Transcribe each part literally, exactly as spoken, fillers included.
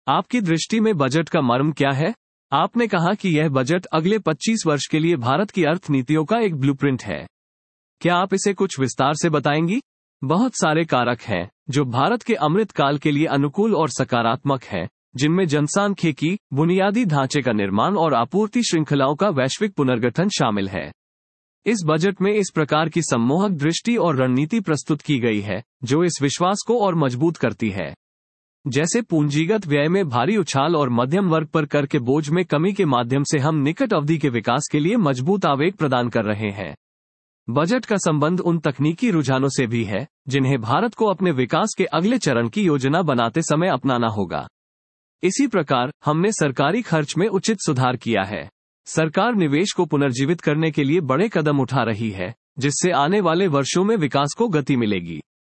आपकी दृष्टि में बजट का मर्म क्या है? आपने कहा कि यह बजट अगले पच्चीस वर्ष के लिए भारत की अर्थनीतियों का एक ब्लूप्रिंट है। क्या आप इसे कुछ विस्तार से बताएंगी? बहुत सारे कारक हैं जो भारत के अमृत काल के लिए अनुकूल और सकारात्मक हैं, जिनमें जनसांख्यिकी, बुनियादी ढांचे का निर्माण और आपूर्ति श्रृंखलाओं का वैश्विक पुनर्गठन शामिल है। इस बजट में इस प्रकार की सम्मोहक दृष्टि और रणनीति प्रस्तुत की गई है जो इस विश्वास को और मजबूत करती है। जैसे पूंजीगत व्यय में भारी उछाल और मध्यम वर्ग पर कर के बोझ में कमी के माध्यम से हम निकट अवधि के विकास के लिए मजबूत आवेग प्रदान कर रहे हैं। बजट का संबंध उन तकनीकी रुझानों से भी है जिन्हें भारत को अपने विकास के अगले चरण की योजना बनाते समय अपनाना होगा। इसी प्रकार हमने सरकारी खर्च में उचित सुधार किया है। सरकार निवेश को पुनर्जीवित करने के लिए बड़े कदम उठा रही है, जिससे आने वाले वर्षों में विकास को गति मिलेगी।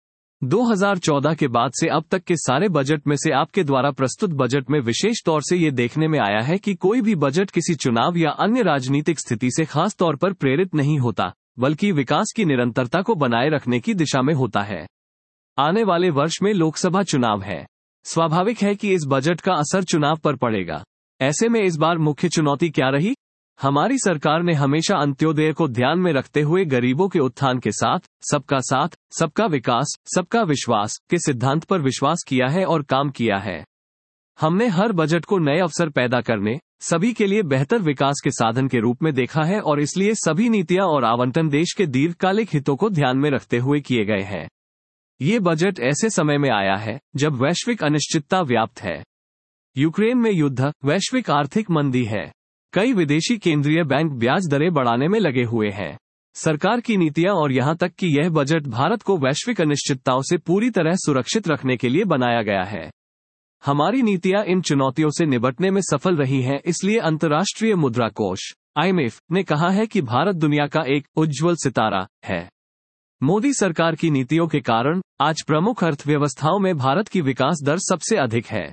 दो हज़ार चौदह के बाद से अब तक के सारे बजट में से आपके द्वारा प्रस्तुत बजट में विशेष तौर से ये देखने में आया है कि कोई भी बजट किसी चुनाव या अन्य राजनीतिक स्थिति से खास तौर पर प्रेरित नहीं होता, बल्कि विकास की निरंतरता को बनाए रखने की दिशा में होता है। आने वाले वर्ष में लोकसभा चुनाव है। स्वाभाविक है कि इस बजट का असर चुनाव पर पड़ेगा। ऐसे में इस बार मुख्य चुनौती क्या रही? हमारी सरकार ने हमेशा अंत्योदय को ध्यान में रखते हुए गरीबों के उत्थान के साथ सबका साथ, सबका विकास, सबका विश्वास के सिद्धांत पर विश्वास किया है और काम किया है। हमने हर बजट को नए अवसर पैदा करने, सभी के लिए बेहतर विकास के साधन के रूप में देखा है और इसलिए सभी नीतियां और आवंटन देश के दीर्घकालिक हितों को ध्यान में रखते हुए किए गए हैं। ये बजट ऐसे समय में आया है जब वैश्विक अनिश्चितता व्याप्त है। यूक्रेन में युद्ध, वैश्विक आर्थिक मंदी है। कई विदेशी केंद्रीय बैंक ब्याज दरें बढ़ाने में लगे हुए हैं। सरकार की नीतियां और यहां तक कि यह बजट भारत को वैश्विक अनिश्चितताओं से पूरी तरह सुरक्षित रखने के लिए बनाया गया है। हमारी नीतियां इन चुनौतियों से निपटने में सफल रही हैं, इसलिए अंतर्राष्ट्रीय मुद्रा कोष आई एम एफ ने कहा है कि भारत दुनिया का एक उज्ज्वल सितारा है। मोदी सरकार की नीतियों के कारण आज प्रमुख अर्थव्यवस्थाओं में भारत की विकास दर सबसे अधिक है।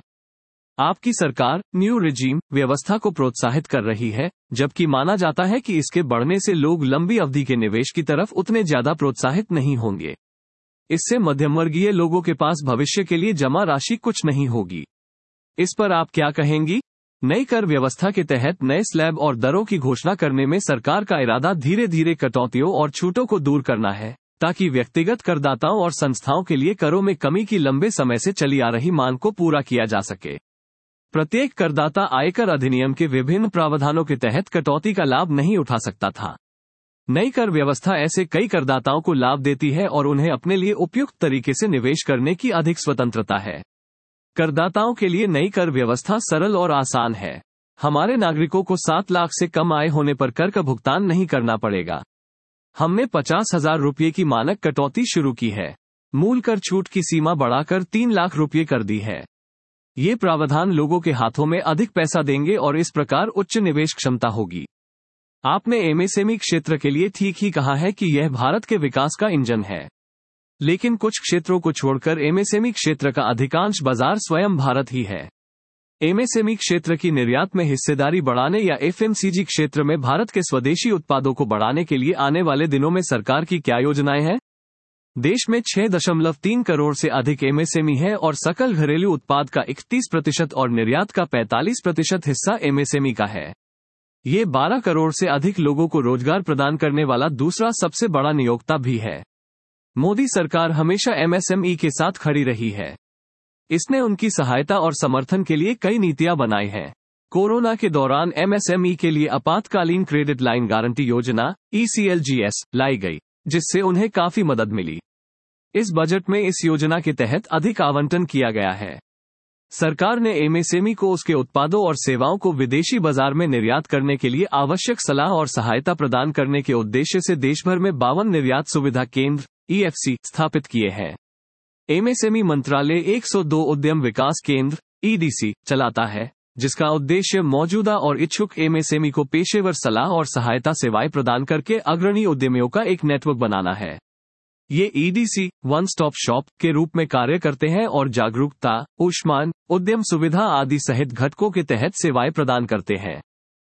आपकी सरकार न्यू रिजीम व्यवस्था को प्रोत्साहित कर रही है, जबकि माना जाता है कि इसके बढ़ने से लोग लंबी अवधि के निवेश की तरफ उतने ज्यादा प्रोत्साहित नहीं होंगे। इससे मध्यमवर्गीय लोगों के पास भविष्य के लिए जमा राशि कुछ नहीं होगी। इस पर आप क्या कहेंगी? नई कर व्यवस्था के तहत नए स्लैब और दरों की घोषणा करने में सरकार का इरादा धीरे धीरे कटौतियों और छूटों को दूर करना है, ताकि व्यक्तिगत करदाताओं और संस्थाओं के लिए करों में कमी की लंबे समय से चली आ रही मांग को पूरा किया जा सके। प्रत्येक करदाता आयकर अधिनियम के विभिन्न प्रावधानों के तहत कटौती का लाभ नहीं उठा सकता था। नई कर व्यवस्था ऐसे कई करदाताओं को लाभ देती है और उन्हें अपने लिए उपयुक्त तरीके से निवेश करने की अधिक स्वतंत्रता है। करदाताओं के लिए नई कर व्यवस्था सरल और आसान है। हमारे नागरिकों को सात लाख से कम आय होने पर कर का भुगतान नहीं करना पड़ेगा। हमने पचास हजार रुपये की मानक कटौती शुरू की है। मूल कर छूट की सीमा बढ़ाकर तीन लाख रुपये कर दी है। ये प्रावधान लोगों के हाथों में अधिक पैसा देंगे और इस प्रकार उच्च निवेश क्षमता होगी। आपने एम एस एम ई क्षेत्र के लिए ठीक ही कहा है कि यह भारत के विकास का इंजन है, लेकिन कुछ क्षेत्रों को छोड़कर एम एस एम ई क्षेत्र का अधिकांश बाजार स्वयं भारत ही है। एम एस एम ई क्षेत्र की निर्यात में हिस्सेदारी बढ़ाने या एफ एम सी जी क्षेत्र में भारत के स्वदेशी उत्पादों को बढ़ाने के लिए आने वाले दिनों में सरकार की क्या योजनाएं हैं? देश में छह दशमलव तीन करोड़ से अधिक एम एस एम ई है और सकल घरेलू उत्पाद का इकतीस प्रतिशत और निर्यात का पैंतालीस प्रतिशत हिस्सा एम एस एम ई का है। ये बारह करोड़ से अधिक लोगों को रोजगार प्रदान करने वाला दूसरा सबसे बड़ा नियोक्ता भी है। मोदी सरकार हमेशा एम एस एम ई के साथ खड़ी रही है। इसने उनकी सहायता और समर्थन के लिए कई नीतियां बनाई हैं। कोरोना के दौरान एम एस एम ई के लिए आपातकालीन क्रेडिट लाइन गारंटी योजना ई सी एल जी एस लाई गई, जिससे उन्हें काफी मदद मिली। इस बजट में इस योजना के तहत अधिक आवंटन किया गया है। सरकार ने एम एस एम ई को उसके उत्पादों और सेवाओं को विदेशी बाजार में निर्यात करने के लिए आवश्यक सलाह और सहायता प्रदान करने के उद्देश्य से देशभर में बावन निर्यात सुविधा केंद्र ई एफ सी स्थापित किए हैं। एम एस एम ई मंत्रालय एक सौ दो उद्यम विकास केंद्र ई डी सी चलाता है, जिसका उद्देश्य मौजूदा और इच्छुक एम एस एम ई को पेशेवर सलाह और सहायता सेवाएं प्रदान करके अग्रणी उद्यमियों का एक नेटवर्क बनाना है। ये E D C one stop shop के रूप में कार्य करते हैं और जागरूकता, ऊष्मान, उद्यम सुविधा आदि सहित घटकों के तहत सेवाएं प्रदान करते हैं।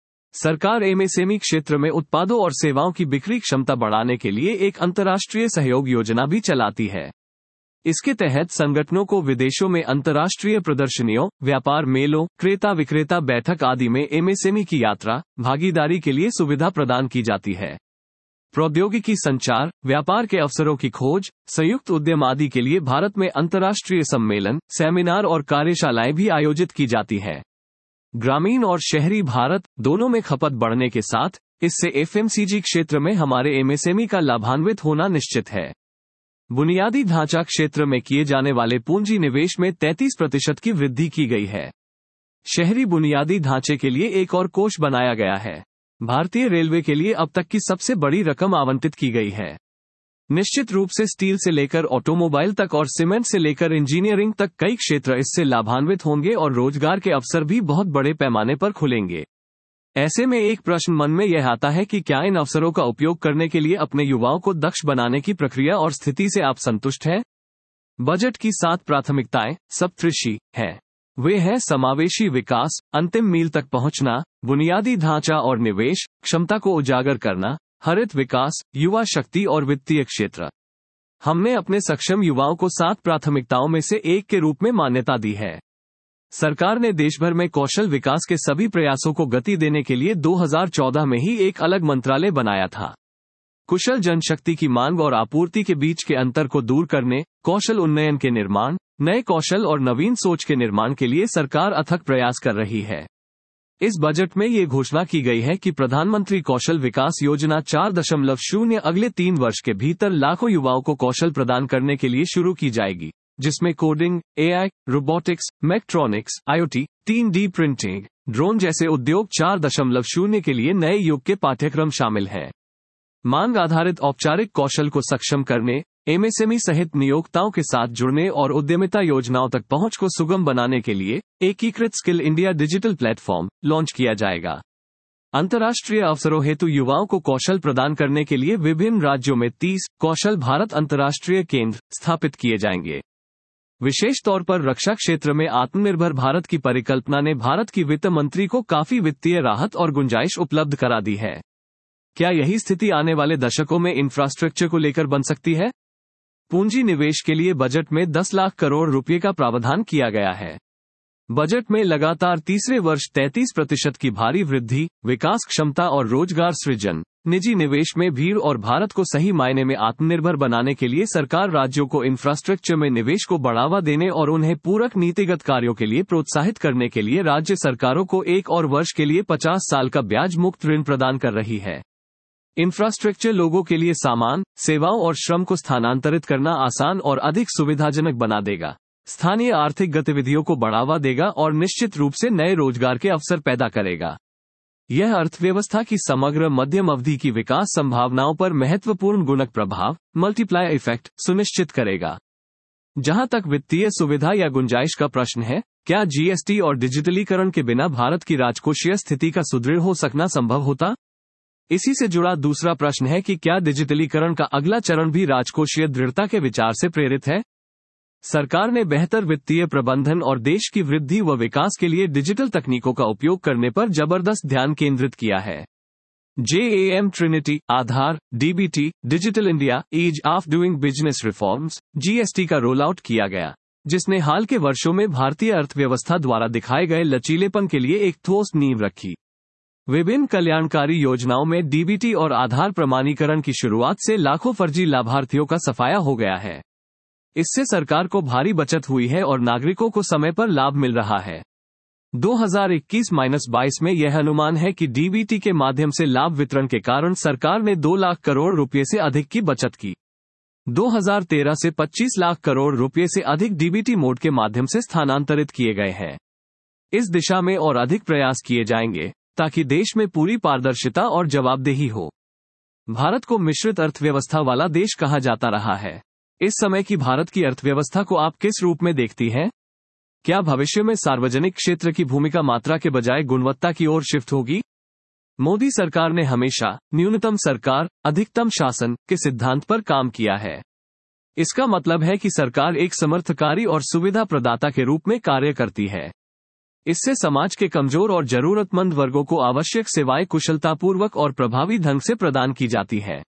सरकार एम एस एम ई क्षेत्र में उत्पादों और सेवाओं की बिक्री क्षमता बढ़ाने के लिए एक अंतर्राष्ट्रीय सहयोग योजना भी चलाती है। इसके तहत संगठनों को विदेशों में अंतर्राष्ट्रीय प्रदर्शनियों, व्यापार मेलों, क्रेता विक्रेता बैठक आदि में एमएसएमई की यात्रा, भागीदारी के लिए सुविधा प्रदान की जाती है। प्रौद्योगिकी, संचार, व्यापार के अवसरों की खोज, संयुक्त उद्यम आदि के लिए भारत में अंतर्राष्ट्रीय सम्मेलन, सेमिनार और कार्यशालाएं भी आयोजित की जाती है। ग्रामीण और शहरी भारत दोनों में खपत बढ़ने के साथ इससे एफएमसीजी क्षेत्र में हमारे एमएसएमई का लाभान्वित होना निश्चित है। बुनियादी ढांचा क्षेत्र में किए जाने वाले पूंजी निवेश में तैंतीस प्रतिशत की वृद्धि की गई है। शहरी बुनियादी ढांचे के लिए एक और कोष बनाया गया है। भारतीय रेलवे के लिए अब तक की सबसे बड़ी रकम आवंटित की गई है। निश्चित रूप से स्टील से लेकर ऑटोमोबाइल तक और सीमेंट से लेकर इंजीनियरिंग तक कई क्षेत्र इससे लाभान्वित होंगे और रोजगार के अवसर भी बहुत बड़े पैमाने पर खुलेंगे। ऐसे में एक प्रश्न मन में यह आता है कि क्या इन अवसरों का उपयोग करने के लिए अपने युवाओं को दक्ष बनाने की प्रक्रिया और स्थिति से आप संतुष्ट हैं? बजट की सात प्राथमिकताएं सप्तऋषि हैं। वे हैं समावेशी विकास, अंतिम मील तक पहुंचना, बुनियादी ढांचा और निवेश, क्षमता को उजागर करना, हरित विकास, युवा शक्ति और वित्तीय क्षेत्र। हमने अपने सक्षम युवाओं को सात प्राथमिकताओं में से एक के रूप में मान्यता दी है। सरकार ने देश भर में कौशल विकास के सभी प्रयासों को गति देने के लिए दो हज़ार चौदह में ही एक अलग मंत्रालय बनाया था। कुशल जनशक्ति की मांग और आपूर्ति के बीच के अंतर को दूर करने, कौशल उन्नयन के निर्माण, नए कौशल और नवीन सोच के निर्माण के लिए सरकार अथक प्रयास कर रही है। इस बजट में ये घोषणा की गई है कि प्रधानमंत्री कौशल विकास योजना चार दशमलव शून्य अगले तीन वर्ष के भीतर लाखों युवाओं को कौशल प्रदान करने के लिए शुरू की जाएगी, जिसमें coding, AI, robotics, mechatronics, IoT, तीन डी प्रिंटिंग, ड्रोन जैसे उद्योग चार दशमलव शून्य के लिए नए युग के पाठ्यक्रम शामिल हैं। मांग आधारित औपचारिक कौशल को सक्षम करने, एमएसएमई सहित नियोक्ताओं के साथ जुड़ने और उद्यमिता योजनाओं तक पहुंच को सुगम बनाने के लिए एकीकृत skill India digital platform launch किया जाएगा। अंतर्राष्ट्रीय अवसरों हेतु युवाओं को कौशल प्रदान करने के लिए विभिन्न राज्यों में तीस कौशल भारत अंतर्राष्ट्रीय केंद्र स्थापित किए जाएंगे। विशेष तौर पर रक्षा क्षेत्र में आत्मनिर्भर भारत की परिकल्पना ने भारत की वित्त मंत्री को काफी वित्तीय राहत और गुंजाइश उपलब्ध करा दी है। क्या यही स्थिति आने वाले दशकों में इंफ्रास्ट्रक्चर को लेकर बन सकती है? पूंजी निवेश के लिए बजट में दस लाख करोड़ रुपए का प्रावधान किया गया है। बजट में लगातार तीसरे वर्ष तैंतीस प्रतिशत की भारी वृद्धि, विकास क्षमता और रोजगार सृजन, निजी निवेश में भीड़ और भारत को सही मायने में आत्मनिर्भर बनाने के लिए सरकार राज्यों को इंफ्रास्ट्रक्चर में निवेश को बढ़ावा देने और उन्हें पूरक नीतिगत कार्यों के लिए प्रोत्साहित करने के लिए राज्य सरकारों को एक और वर्ष के लिए पचास साल का ब्याज मुक्त ऋण प्रदान कर रही है। इंफ्रास्ट्रक्चर लोगों के लिए सामान, सेवाओं और श्रम को स्थानांतरित करना आसान और अधिक सुविधाजनक बना देगा, स्थानीय आर्थिक गतिविधियों को बढ़ावा देगा और निश्चित रूप से नए रोजगार के अवसर पैदा करेगा। यह अर्थव्यवस्था की समग्र मध्यम अवधि की विकास संभावनाओं पर महत्वपूर्ण गुणक प्रभाव, मल्टीप्लायर इफेक्ट सुनिश्चित करेगा। जहां तक वित्तीय सुविधा या गुंजाइश का प्रश्न है, क्या जीएसटी और डिजिटलीकरण के बिना भारत की राजकोषीय स्थिति का सुदृढ़ हो सकना संभव होता? इसी से जुड़ा दूसरा प्रश्न है कि क्या डिजिटलीकरण का अगला चरण भी राजकोषीय दृढ़ता के विचार से प्रेरित है? सरकार ने बेहतर वित्तीय प्रबंधन और देश की वृद्धि व विकास के लिए डिजिटल तकनीकों का उपयोग करने पर जबरदस्त ध्यान केंद्रित किया है। JAM trinity, Aadhaar, DBT, digital India, ease of doing business reforms, GST का रोल आउट किया गया, जिसने हाल के वर्षों में भारतीय अर्थव्यवस्था द्वारा दिखाए गए लचीलेपन के लिए एक ठोस नींव रखी। विभिन्न कल्याणकारी योजनाओं में डीबीटी और आधार प्रमाणीकरण की शुरुआत से लाखों फर्जी लाभार्थियों का सफाया हो गया है। इससे सरकार को भारी बचत हुई है और नागरिकों को समय पर लाभ मिल रहा है। दो हज़ार इक्कीस बाईस में यह अनुमान है कि डीबीटी के माध्यम से लाभ वितरण के कारण सरकार ने दो लाख करोड़ रुपए से अधिक की बचत की। दो हज़ार तेरह से पच्चीस लाख करोड़ रुपए से अधिक डीबीटी मोड के माध्यम से स्थानांतरित किए गए हैं। इस दिशा में और अधिक प्रयास किए जाएंगे ताकि देश में पूरी पारदर्शिता और जवाबदेही हो। भारत को मिश्रित अर्थव्यवस्था वाला देश कहा जाता रहा है। इस समय की भारत की अर्थव्यवस्था को आप किस रूप में देखती हैं? क्या भविष्य में सार्वजनिक क्षेत्र की भूमिका मात्रा के बजाय गुणवत्ता की ओर शिफ्ट होगी? मोदी सरकार ने हमेशा न्यूनतम सरकार, अधिकतम शासन के सिद्धांत पर काम किया है। इसका मतलब है कि सरकार एक समर्थकारी और सुविधा प्रदाता के रूप में कार्य करती है। इससे समाज के कमजोर और जरूरतमंद वर्गों को आवश्यक सेवाएं कुशलतापूर्वक और प्रभावी ढंग से प्रदान की जाती है।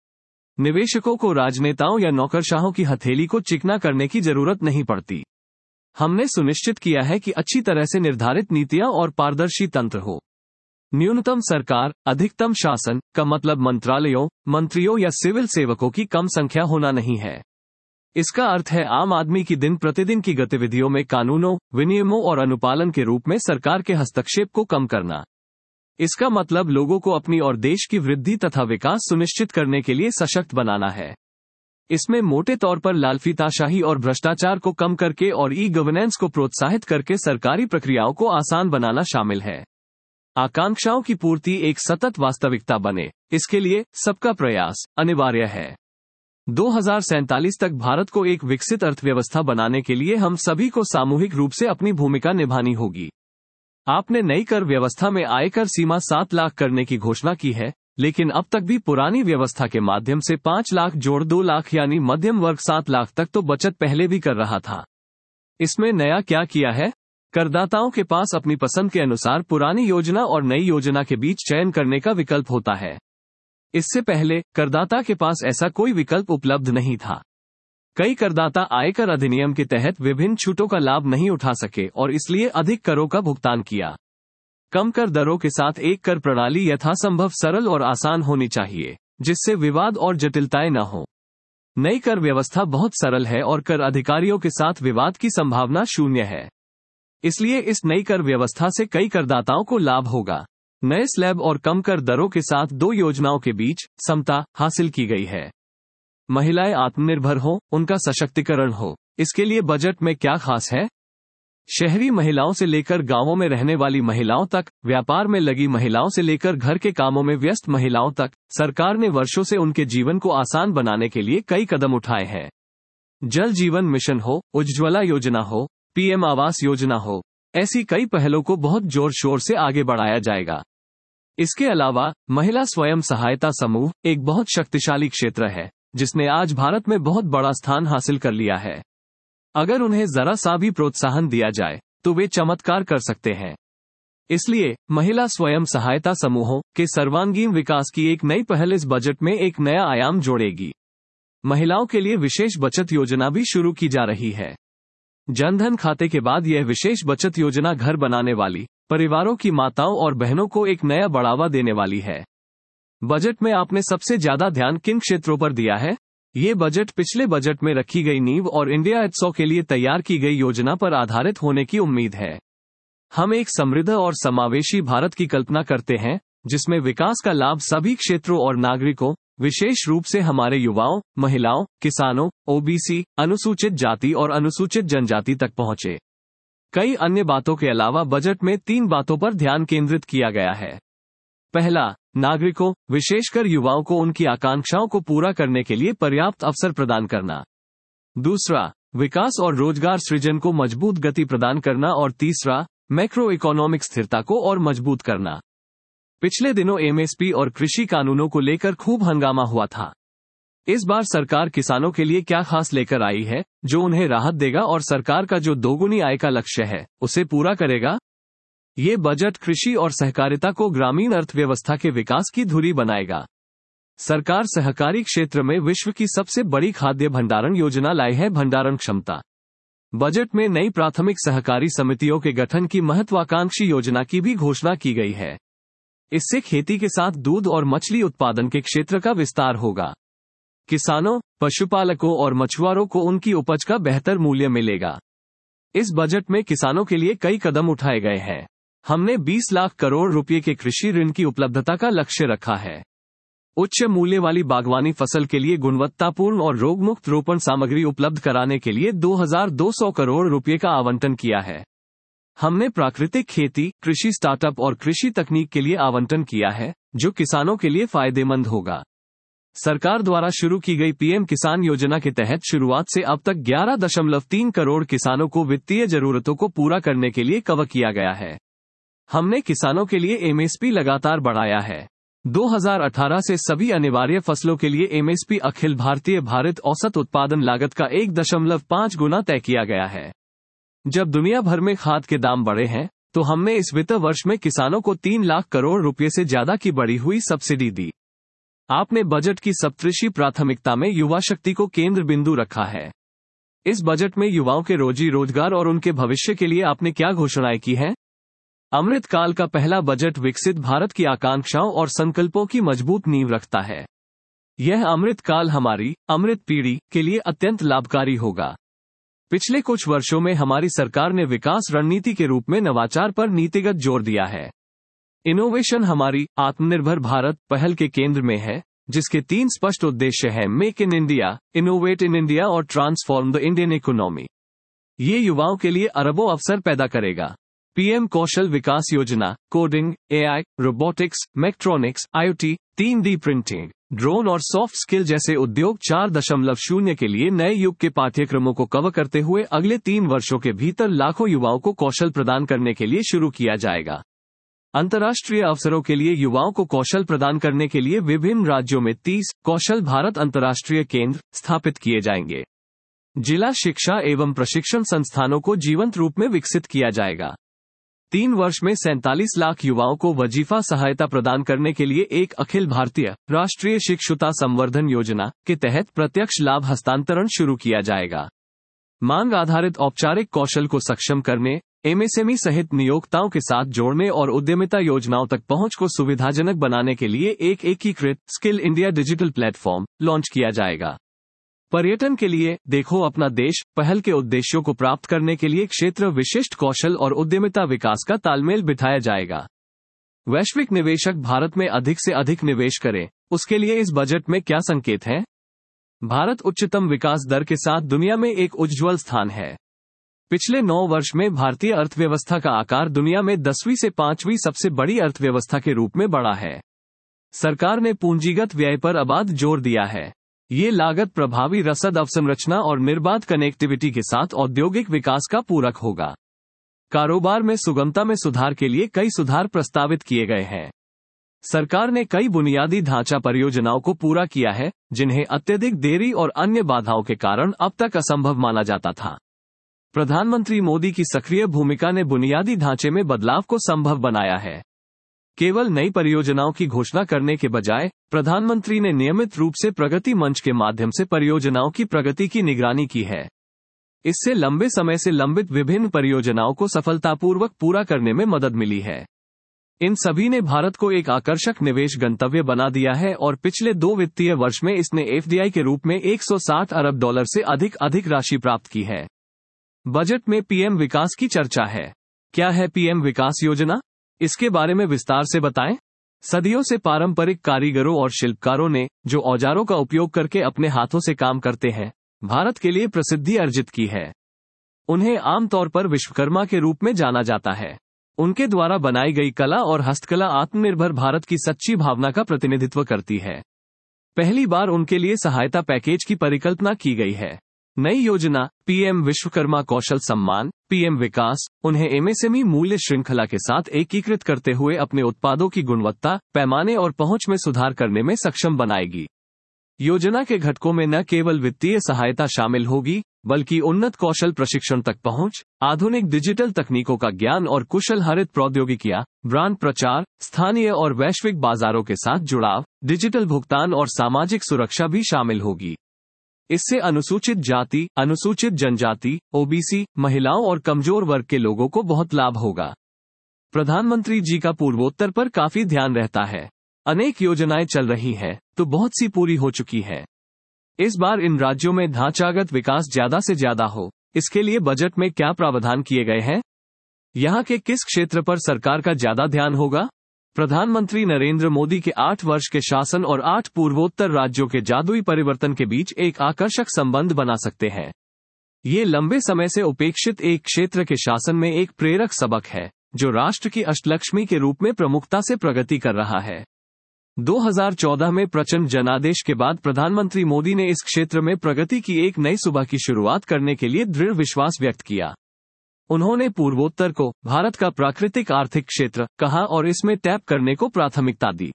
निवेशकों को राजनेताओं या नौकरशाहों की हथेली को चिकना करने की जरूरत नहीं पड़ती। हमने सुनिश्चित किया है कि अच्छी तरह से निर्धारित नीतियां और पारदर्शी तंत्र हो। न्यूनतम सरकार, अधिकतम शासन का मतलब मंत्रालयों, मंत्रियों या सिविल सेवकों की कम संख्या होना नहीं है। इसका अर्थ है आम आदमी की दिन प्रतिदिन की गतिविधियों में कानूनों, विनियमों और अनुपालन के रूप में सरकार के हस्तक्षेप को कम करना। इसका मतलब लोगों को अपनी और देश की वृद्धि तथा विकास सुनिश्चित करने के लिए सशक्त बनाना है। इसमें मोटे तौर पर लालफीताशाही और भ्रष्टाचार को कम करके और ई गवर्नेंस को प्रोत्साहित करके सरकारी प्रक्रियाओं को आसान बनाना शामिल है। आकांक्षाओं की पूर्ति एक सतत वास्तविकता बने, इसके लिए सबका प्रयास अनिवार्य है। दो हज़ार सैंतालीस तक भारत को एक विकसित अर्थव्यवस्था बनाने के लिए हम सभी को सामूहिक रूप से अपनी भूमिका निभानी होगी। आपने नई कर व्यवस्था में आयकर सीमा सात लाख करने की घोषणा की है, लेकिन अब तक भी पुरानी व्यवस्था के माध्यम से पाँच लाख जोड़ दो लाख यानी मध्यम वर्ग सात लाख तक तो बचत पहले भी कर रहा था। इसमें नया क्या किया है? करदाताओं के पास अपनी पसंद के अनुसार पुरानी योजना और नई योजना के बीच चयन करने का विकल्प होता है। इससे पहले करदाता के पास ऐसा कोई विकल्प उपलब्ध नहीं था। कई करदाता आयकर अधिनियम के तहत विभिन्न छूटों का लाभ नहीं उठा सके और इसलिए अधिक करों का भुगतान किया। कम कर दरों के साथ एक कर प्रणाली यथासंभव सरल और आसान होनी चाहिए, जिससे विवाद और जटिलताएं न हो। नई कर व्यवस्था बहुत सरल है और कर अधिकारियों के साथ विवाद की संभावना शून्य है। इसलिए इस नई कर व्यवस्था से कई करदाताओं को लाभ होगा। नए स्लैब और कम कर दरों के साथ दो योजनाओं के बीच समता हासिल की गई है। महिलाएं आत्मनिर्भर हो, उनका सशक्तिकरण हो, इसके लिए बजट में क्या खास है? शहरी महिलाओं से लेकर गांवों में रहने वाली महिलाओं तक, व्यापार में लगी महिलाओं से लेकर घर के कामों में व्यस्त महिलाओं तक, सरकार ने वर्षों से उनके जीवन को आसान बनाने के लिए कई कदम उठाए हैं। जल जीवन मिशन हो, उज्ज्वला योजना हो, पीएम आवास योजना हो, ऐसी कई पहलों को बहुत जोर शोर से आगे बढ़ाया जाएगा। इसके अलावा महिला स्वयं सहायता समूह एक बहुत शक्तिशाली क्षेत्र है, जिसने आज भारत में बहुत बड़ा स्थान हासिल कर लिया है। अगर उन्हें जरा सा भी प्रोत्साहन दिया जाए तो वे चमत्कार कर सकते हैं। इसलिए महिला स्वयं सहायता समूहों के सर्वांगीण विकास की एक नई पहल इस बजट में एक नया आयाम जोड़ेगी। महिलाओं के लिए विशेष बचत योजना भी शुरू की जा रही है। जनधन खाते के बाद यह विशेष बचत योजना घर बनाने वाली परिवारों की माताओं और बहनों को एक नया बढ़ावा देने वाली है। बजट में आपने सबसे ज्यादा ध्यान किन क्षेत्रों पर दिया है? ये बजट पिछले बजट में रखी गई नींव और इंडिया सौ के लिए तैयार की गई योजना पर आधारित होने की उम्मीद है। हम एक समृद्ध और समावेशी भारत की कल्पना करते हैं, जिसमें विकास का लाभ सभी क्षेत्रों और नागरिकों, विशेष रूप से हमारे युवाओं, महिलाओं, किसानों, ओबीसी, अनुसूचित जाति और अनुसूचित जनजाति तक पहुंचे। कई अन्य बातों के अलावा बजट में तीन बातों पर ध्यान केंद्रित किया गया है। पहला, नागरिकों, विशेषकर युवाओं को उनकी आकांक्षाओं को पूरा करने के लिए पर्याप्त अवसर प्रदान करना। दूसरा, विकास और रोजगार सृजन को मजबूत गति प्रदान करना और तीसरा, मैक्रो इकोनॉमिक स्थिरता को और मजबूत करना। पिछले दिनों एमएसपी और कृषि कानूनों को लेकर खूब हंगामा हुआ था। इस बार सरकार किसानों के लिए क्या खास लेकर आई है, जो उन्हें राहत देगा और सरकार का जो दोगुनी आय का लक्ष्य है, उसे पूरा करेगा? ये बजट कृषि और सहकारिता को ग्रामीण अर्थव्यवस्था के विकास की धुरी बनाएगा। सरकार सहकारी क्षेत्र में विश्व की सबसे बड़ी खाद्य भंडारण योजना लाई है, भंडारण क्षमता। बजट में नई प्राथमिक सहकारी समितियों के गठन की महत्वाकांक्षी योजना की भी घोषणा की गई है। इससे खेती के साथ दूध और मछली उत्पादन के क्षेत्र का विस्तार होगा। किसानों, पशुपालकों और मछुआरों को उनकी उपज का बेहतर मूल्य मिलेगा। इस बजट में किसानों के लिए कई कदम उठाए गए हैं। हमने बीस लाख करोड़ रुपए के कृषि ऋण की उपलब्धता का लक्ष्य रखा है। उच्च मूल्य वाली बागवानी फसल के लिए गुणवत्तापूर्ण और रोगमुक्त रोपण सामग्री उपलब्ध कराने के लिए दो हज़ार दो सौ करोड़ रुपए का आवंटन किया है। हमने प्राकृतिक खेती, कृषि स्टार्टअप और कृषि तकनीक के लिए आवंटन किया है, जो किसानों के लिए फायदेमंद होगा। सरकार द्वारा शुरू की गई पीएम किसान योजना के तहत शुरुआत से अब तक ग्यारह दशमलव तीन करोड़ किसानों को वित्तीय जरूरतों को पूरा करने के लिए कवर किया गया है। हमने किसानों के लिए एमएसपी लगातार बढ़ाया है। दो हज़ार अठारह से सभी अनिवार्य फसलों के लिए एमएसपी अखिल भारतीय भारित औसत उत्पादन लागत का एक दशमलव पाँच गुना तय किया गया है। जब दुनिया भर में खाद के दाम बढ़े हैं, तो हमने इस वित्त वर्ष में किसानों को तीन लाख करोड़ रुपए से ज्यादा की बढ़ी हुई सब्सिडी दी। आपने बजट की सप्तऋषि प्राथमिकता में युवा शक्ति को केंद्र बिंदु रखा है। इस बजट में युवाओं के रोजी रोजगार और उनके भविष्य के लिए आपने क्या घोषणाएं की हैं? अमृत काल का पहला बजट विकसित भारत की आकांक्षाओं और संकल्पों की मजबूत नींव रखता है। यह अमृत काल हमारी अमृत पीढ़ी के लिए अत्यंत लाभकारी होगा। पिछले कुछ वर्षों में हमारी सरकार ने विकास रणनीति के रूप में नवाचार पर नीतिगत जोर दिया है। इनोवेशन हमारी आत्मनिर्भर भारत पहल के केंद्र में है, जिसके तीन स्पष्ट उद्देश्य हैं: make in India, innovate in India और ट्रांसफॉर्म द इंडियन इकोनॉमी। ये युवाओं के लिए अरबों अवसर पैदा करेगा। PM Kaushal Vikas Yojana, coding, AI, robotics, mechatronics, IoT, तीन डी प्रिंटिंग, ड्रोन और सॉफ्ट स्किल जैसे उद्योग चार दशमलव शून्य के लिए नए युग के पाठ्यक्रमों को कवर करते हुए अगले तीन वर्षों के भीतर लाखों युवाओं को कौशल प्रदान करने के लिए शुरू किया जाएगा। अंतर्राष्ट्रीय अवसरों के लिए युवाओं को कौशल प्रदान करने के लिए विभिन्न राज्यों में तीस कौशल भारत अंतर्राष्ट्रीय केंद्र स्थापित किए जाएंगे। जिला शिक्षा एवं प्रशिक्षण संस्थानों को जीवंत रूप में विकसित किया जाएगा। तीन वर्ष में सैंतालीस लाख युवाओं को वजीफा सहायता प्रदान करने के लिए एक अखिल भारतीय राष्ट्रीय शिक्षुता संवर्धन योजना के तहत प्रत्यक्ष लाभ हस्तांतरण शुरू किया जाएगा। मांग आधारित औपचारिक कौशल को सक्षम करने, एमएसएमई सहित नियोक्ताओं के साथ जोड़ने और उद्यमिता योजनाओं तक पहुंच को सुविधाजनक बनाने के लिए एक एकीकृत skill India digital platform launch किया जाएगा। पर्यटन के लिए देखो अपना देश पहल के उद्देश्यों को प्राप्त करने के लिए क्षेत्र विशिष्ट कौशल और उद्यमिता विकास का तालमेल बिठाया जाएगा। वैश्विक निवेशक भारत में अधिक से अधिक निवेश करें, उसके लिए इस बजट में क्या संकेत हैं? भारत उच्चतम विकास दर के साथ दुनिया में एक उज्ज्वल स्थान है। पिछले नौ वर्ष में भारतीय अर्थव्यवस्था का आकार दुनिया में दसवीं से पांचवीं सबसे बड़ी अर्थव्यवस्था के रूप में बढ़ा है। सरकार ने पूंजीगत व्यय पर अबाध जोर दिया है। ये लागत प्रभावी रसद अवसंरचना और निर्बाध कनेक्टिविटी के साथ औद्योगिक विकास का पूरक होगा। कारोबार में सुगमता में सुधार के लिए कई सुधार प्रस्तावित किए गए हैं। सरकार ने कई बुनियादी ढांचा परियोजनाओं को पूरा किया है, जिन्हें अत्यधिक देरी और अन्य बाधाओं के कारण अब तक असंभव माना जाता था। प्रधानमंत्री मोदी की सक्रिय भूमिका ने बुनियादी ढांचे में बदलाव को संभव बनाया है। केवल नई परियोजनाओं की घोषणा करने के बजाय प्रधानमंत्री ने नियमित रूप से प्रगति मंच के माध्यम से परियोजनाओं की प्रगति की निगरानी की है। इससे लंबे समय से लंबित विभिन्न परियोजनाओं को सफलतापूर्वक पूरा करने में मदद मिली है। इन सभी ने भारत को एक आकर्षक निवेश गंतव्य बना दिया है और पिछले दो वित्तीय वर्ष में इसने एफडीआई के रूप में एक सौ साठ अरब डॉलर से अधिक अधिक राशि प्राप्त की है। बजट में पीएम विकास की चर्चा है। क्या है पीएम विकास योजना? इसके बारे में विस्तार से बताएं। सदियों से पारंपरिक कारीगरों और शिल्पकारों ने जो औजारों का उपयोग करके अपने हाथों से काम करते हैं, भारत के लिए प्रसिद्धि अर्जित की है। उन्हें आमतौर पर विश्वकर्मा के रूप में जाना जाता है। उनके द्वारा बनाई गई कला और हस्तकला आत्मनिर्भर भारत की सच्ची भावना का प्रतिनिधित्व करती है। पहली बार उनके लिए सहायता पैकेज की परिकल्पना की गई है। नई योजना पीएम विश्वकर्मा कौशल सम्मान, पीएम विकास, उन्हें एमएसएमई मूल्य श्रृंखला के साथ एकीकृत करते हुए अपने उत्पादों की गुणवत्ता, पैमाने और पहुंच में सुधार करने में सक्षम बनाएगी। योजना के घटकों में न केवल वित्तीय सहायता शामिल होगी, बल्कि उन्नत कौशल प्रशिक्षण तक पहुंच, आधुनिक डिजिटल तकनीकों का ज्ञान और कुशल हरित प्रौद्योगिकियां, ब्रांड प्रचार, स्थानीय और वैश्विक बाजारों के साथ जुड़ाव, डिजिटल भुगतान और सामाजिक सुरक्षा भी शामिल होगी। इससे अनुसूचित जाति, अनुसूचित जनजाति, ओबीसी, महिलाओं और कमजोर वर्ग के लोगों को बहुत लाभ होगा। प्रधानमंत्री जी का पूर्वोत्तर पर काफी ध्यान रहता है। अनेक योजनाएं चल रही हैं, तो बहुत सी पूरी हो चुकी है। इस बार इन राज्यों में ढांचागत विकास ज्यादा से ज्यादा हो, इसके लिए बजट में क्या प्रावधान किए गए हैं? यहाँ के किस क्षेत्र पर सरकार का ज्यादा ध्यान होगा? प्रधानमंत्री नरेंद्र मोदी के आठ वर्ष के शासन और आठ पूर्वोत्तर राज्यों के जादुई परिवर्तन के बीच एक आकर्षक संबंध बना सकते हैं। ये लंबे समय से उपेक्षित एक क्षेत्र के शासन में एक प्रेरक सबक है, जो राष्ट्र की अष्टलक्ष्मी के रूप में प्रमुखता से प्रगति कर रहा है। दो हज़ार चौदह में प्रचंड जनादेश के बाद प्रधानमंत्री मोदी ने इस क्षेत्र में प्रगति की एक नई सुबह की शुरुआत करने के लिए दृढ़ विश्वास व्यक्त किया। उन्होंने पूर्वोत्तर को भारत का प्राकृतिक आर्थिक क्षेत्र कहा और इसमें टैप करने को प्राथमिकता दी।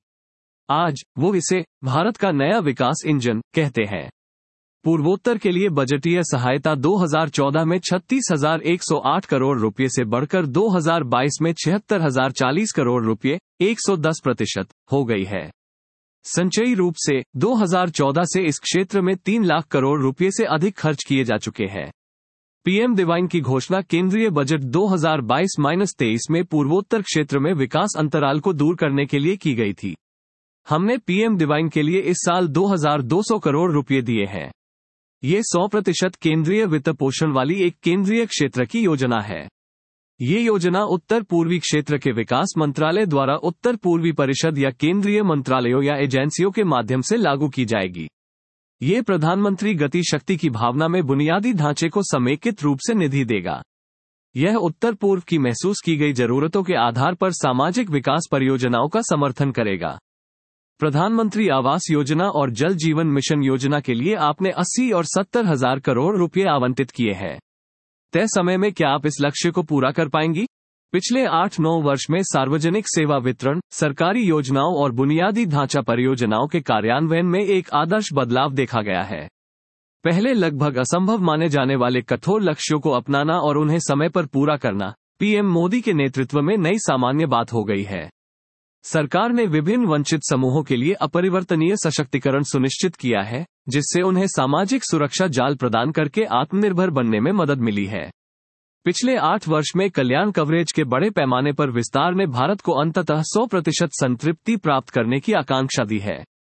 आज वो इसे भारत का नया विकास इंजन कहते हैं। पूर्वोत्तर के लिए बजटीय सहायता दो हज़ार चौदह में छत्तीस हजार एक सौ आठ करोड़ रुपए से बढ़कर दो हज़ार बाईस में छिहत्तर हजार चालीस करोड़ रुपए, एक सौ दस प्रतिशत हो गई है। संचयी रूप से दो हज़ार चौदह से इस क्षेत्र में तीन लाख करोड़ रुपए से अधिक खर्च किए जा चुके हैं। पीएम दिवाइन की घोषणा केंद्रीय बजट दो हज़ार बाईस तेईस में पूर्वोत्तर क्षेत्र में विकास अंतराल को दूर करने के लिए की गई थी। हमने पीएम दिवाइन के लिए इस साल दो हज़ार दो सौ करोड़ रुपए दिए हैं। ये सौ प्रतिशत केंद्रीय वित्त पोषण वाली एक केंद्रीय क्षेत्र की योजना है। ये योजना उत्तर पूर्वी क्षेत्र के विकास मंत्रालय द्वारा उत्तर पूर्वी परिषद या केंद्रीय मंत्रालयों या एजेंसियों के माध्यम से लागू की जाएगी। ये प्रधानमंत्री गति शक्ति की भावना में बुनियादी ढांचे को समेकित रूप से निधि देगा। यह उत्तर पूर्व की महसूस की गई जरूरतों के आधार पर सामाजिक विकास परियोजनाओं का समर्थन करेगा। प्रधानमंत्री आवास योजना और जल जीवन मिशन योजना के लिए आपने अस्सी और सत्तर हजार करोड़ रुपए आवंटित किए हैं। तय समय में क्या आप इस लक्ष्य को पूरा कर पाएंगी? पिछले आठ नौ वर्ष में सार्वजनिक सेवा वितरण, सरकारी योजनाओं और बुनियादी ढांचा परियोजनाओं के कार्यान्वयन में एक आदर्श बदलाव देखा गया है। पहले लगभग असंभव माने जाने वाले कठोर लक्ष्यों को अपनाना और उन्हें समय पर पूरा करना पीएम मोदी के नेतृत्व में नई सामान्य बात हो गई है। सरकार ने विभिन्न वंचित समूहों के लिए अपरिवर्तनीय सशक्तिकरण सुनिश्चित किया है, जिससे उन्हें सामाजिक सुरक्षा जाल प्रदान करके आत्मनिर्भर बनने में मदद मिली है। पिछले आठ वर्ष में कल्याण कवरेज के बड़े पैमाने पर विस्तार ने भारत को अंततः सौ प्रतिशत संतृप्ति प्राप्त करने की आकांक्षा दी है।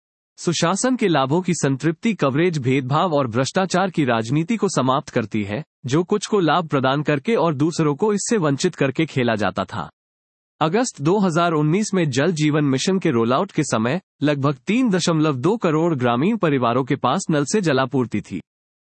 सुशासन के लाभों की संतृप्ति कवरेज भेदभाव और भ्रष्टाचार की राजनीति को समाप्त करती है, जो कुछ को लाभ प्रदान करके और दूसरों को इससे वंचित करके खेला जाता था। अगस्त दो हज़ार उन्नीस में जल जीवन मिशन के रोलआउट के समय लगभग तीन दशमलव दो करोड़ ग्रामीण परिवारों के पास नल से जलापूर्ति थी।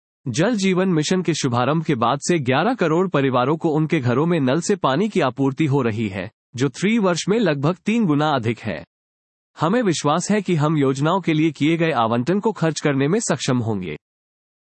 जल जीवन मिशन के शुभारंभ के बाद से ग्यारह करोड़ परिवारों को उनके घरों में नल से पानी की आपूर्ति हो रही है, जो थ्री वर्ष में लगभग तीन गुना अधिक है। हमें विश्वास है कि हम योजनाओं के लिए किए गए आवंटन को खर्च करने में सक्षम होंगे।